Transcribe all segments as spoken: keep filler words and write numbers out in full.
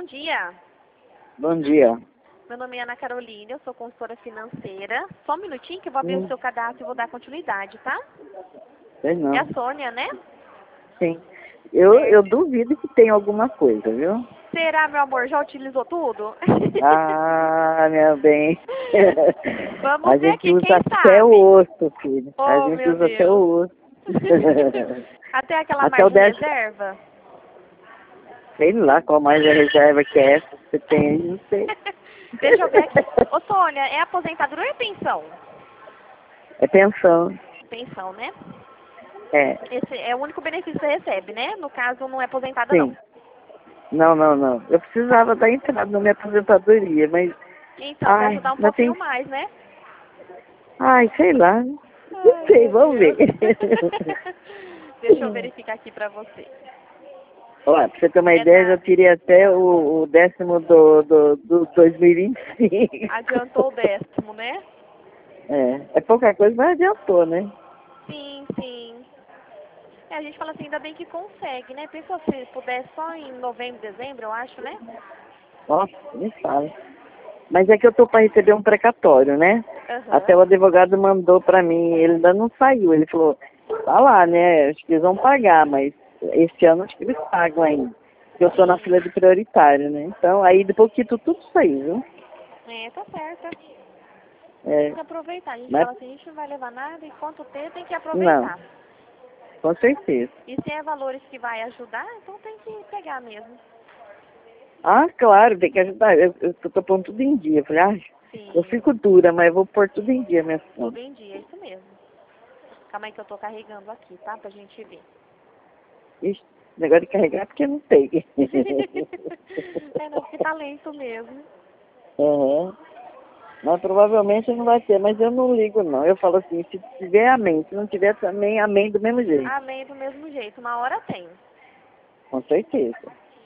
dia. Bom dia. Meu nome é Ana Carolina, eu sou consultora financeira. Só um minutinho que eu vou abrir Hum. o seu cadastro e vou dar continuidade, tá? Sei não. É a Sônia, né? Sim. Eu, Certo. eu duvido que tenha alguma coisa, viu? Será, meu amor? Já utilizou tudo? Ah, meu bem. Vamos A ver gente aqui, usa quem até sabe? o osso, filho. A Oh, gente meu usa até Deus. o osso. Até aquela Até o margem décimo. reserva? Sei lá qual mais a reserva que é essa que você tem aí, não sei. Deixa eu ver aqui. Ô, Sônia, é aposentadoria ou é pensão? É pensão. Pensão, né? É. Esse é o único benefício que você recebe, né? No caso, não é aposentada, não. Sim. Não, não, não. Eu precisava dar entrada na minha aposentadoria, mas. Então, para Ai, ajudar um mas tem. pouquinho mais, né? Ai, sei lá. Não Ai, sei, meu vamos ver. Deus. Deixa eu verificar aqui pra você. Olha, pra você ter uma É ideia, da... eu tirei até o, o décimo do, do, do dois mil e vinte e cinco. Adiantou o décimo, né? É, é pouca coisa, mas adiantou, né? Sim, sim. É, a gente fala assim, ainda bem que consegue, né? Pensa se puder só em novembro, dezembro, eu acho, né? Nossa, nem fala. Mas é que eu tô para receber um precatório, né? Até Aham. o advogado mandou para mim, ele ainda não saiu. Ele falou, tá lá, né? Acho que eles vão pagar, mas esse ano acho que eles pagam ainda. Porque eu tô na Sim. fila de prioritário, né? Então, aí depois que tu tudo sair, viu? É, tá certo. Tem É, que aproveitar. A gente mas fala assim, a gente não vai levar nada, enquanto ter, tem que não, aproveitar. com certeza. E se é valores que vai ajudar, então tem que pegar mesmo. Ah, claro, tem que ajudar. Eu, eu tô pondo tudo em dia. Eu falei, ah, eu Sim, fico dura, mas eu vou pôr tudo em dia, minha tudo filha. em dia, é isso mesmo. Calma aí que eu tô carregando aqui, tá? Pra gente ver. Ixi, negócio de carregar é porque não tem. É, não, porque tá lento mesmo. Uhum. Mas provavelmente não vai ter, mas eu não ligo não. Eu falo assim, se tiver, amém. Se não tiver também, amém do mesmo jeito. Amém do mesmo jeito, uma hora tem. Com certeza.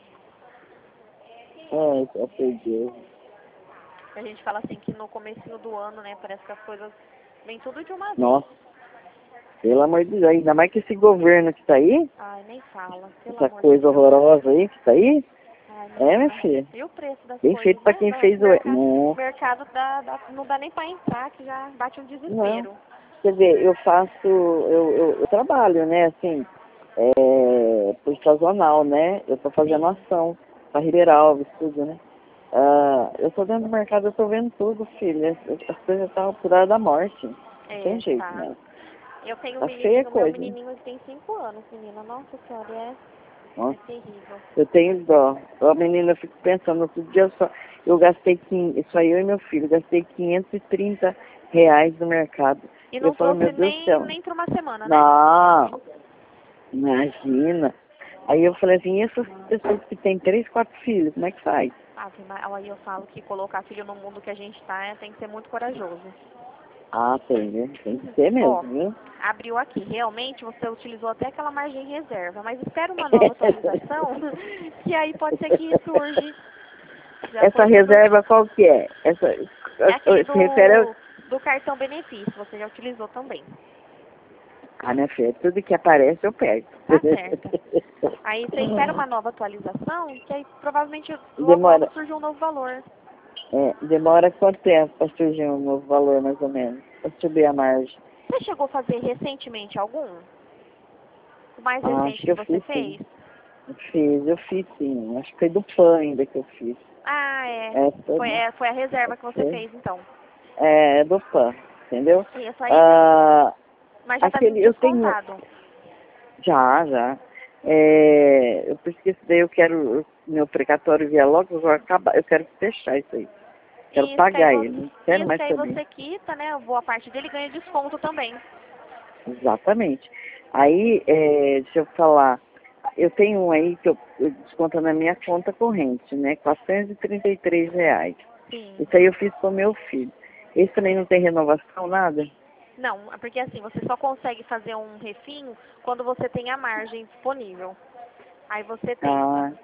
Ai, só por Deus. A gente fala assim que no comecinho do ano, né, parece que as coisas vêm tudo de uma vez. Nossa, pelo amor de Deus. Ainda mais que esse governo que tá aí, Ai, nem fala, pelo essa amor de coisa Deus. horrorosa aí que tá aí, Ai, é, minha menina. filha. E o preço das Bem coisas, feito pra né? quem O fez o... mercado, Não, mercado dá, dá, não dá nem pra entrar, que já bate um não. desespero. Quer dizer, eu faço, eu, eu, eu trabalho, né, assim, é, por sazonal, né? Eu tô fazendo Sim, ação para Ribeirão Alves, tudo, né? Ah, eu tô dentro do mercado, eu tô vendo tudo, filha. As coisas estão por hora da morte. Não tem é, jeito, tá. né? Eu tenho um Tá feia a menininho, meu coisa, né? menininho ele tem cinco anos, menina. Nossa senhora, é, é Nossa, terrível. eu tenho dó. A menina, eu fico pensando, outro dia eu só, eu gastei, quin- só eu e meu filho, gastei quinhentos e trinta reais no mercado. E Eu não falo, trouxe meu Deus do nem, céu. nem pra uma semana, né? Não, imagina. Aí eu falei assim, e essas pessoas que têm três, quatro filhos, como é que faz? Ah, mas aí eu falo que colocar filho no mundo que a gente tá é, tem que ser muito corajoso. Ah, tem, né? Tem que ser mesmo, Ó, viu? abriu aqui. Realmente você utilizou até aquela margem reserva, mas espera uma nova atualização, que aí pode ser que surge. Já Essa foi tudo. reserva qual que é? Essa, É aquele se refere ao... do, do cartão benefício, você já utilizou também. Ah, minha filha, tudo que aparece eu pego. Tá certo. Aí você espera uma nova atualização, que aí provavelmente logo logo Demora, surge um novo valor. é, demora quanto tempo para surgir um novo valor, mais ou menos? Para subir a margem? Você chegou a fazer recentemente algum? O mais Ah, acho recente que que eu você fiz sim. fez? Eu fiz, eu fiz sim. Acho que foi do P A N ainda que eu fiz. Ah, é. É, foi, Foi, é, foi a reserva que você foi, fez, então. é, é do P A N, entendeu? Isso aí, Ah, mas já tá vindo aquele, eu tenho... descontado. Já, já. É, eu pensei que isso daí eu quero, meu precatório via logo, eu vou acabar, eu quero fechar isso aí. Quero Isso que aí pagar você, ele, não quero isso mais que aí saber. você quita, né? Boa parte dele ganha desconto também. Exatamente. Aí, é, deixa eu falar, eu tenho um aí que eu, eu desconto na minha conta corrente, né? quatrocentos e trinta e três reais. Sim. Isso aí eu fiz com meu filho. Esse também não tem renovação, nada? Não, é porque assim, você só consegue fazer um refino quando você tem a margem disponível. Aí você tenta Ah,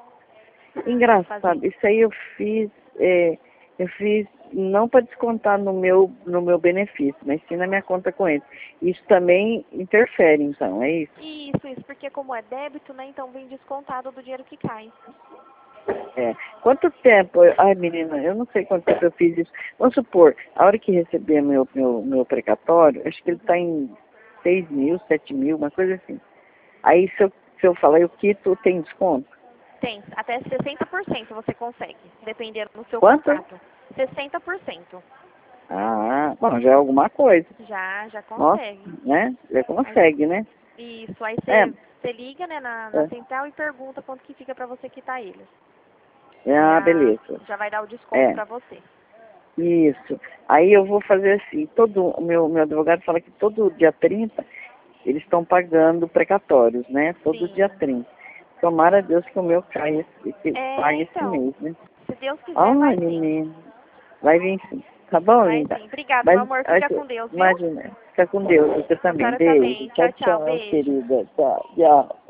fazer. engraçado, isso aí eu fiz, é, eu fiz não para descontar no meu, no meu benefício, mas sim na minha conta corrente. Isso também interfere, então, é isso? Isso, isso, porque como é débito, né? Então vem descontado do dinheiro que cai. É. Quanto tempo? Ai, menina, eu não sei quanto tempo eu fiz isso. Vamos supor, a hora que receber meu, meu, meu precatório, acho que ele está em seis mil, sete mil, uma coisa assim. Aí se eu, se eu falar, eu quito, tem desconto? Tem, até sessenta por cento você consegue, dependendo do seu Quanto? contrato. sessenta por cento. Ah, bom, já é alguma coisa. Já, já Nossa, consegue. né? Já Aí, consegue, né? isso, aí É, você, você liga, né, na, na é. central e pergunta quanto que fica pra você quitar eles. Aí Ah, a, beleza. já vai dar o desconto É, pra você. isso. Aí eu vou fazer assim, todo, o meu, meu advogado fala que todo dia trinta eles estão pagando precatórios, né? Todo Sim. dia trinta. Tomara a Deus que o meu caia, que É, pague esse então, mês, né? se Deus quiser, Ai, vai sim. menino, vai vir sim. Tá bom, Vai linda? sim. Obrigada, meu Mas, amor. Fica acho- com Deus, viu? imagina, fica com Deus, você A também. senhora Beijo. também. Tchau, Tchau, tchau. tchau, Beijo. querida. Tchau, tchau.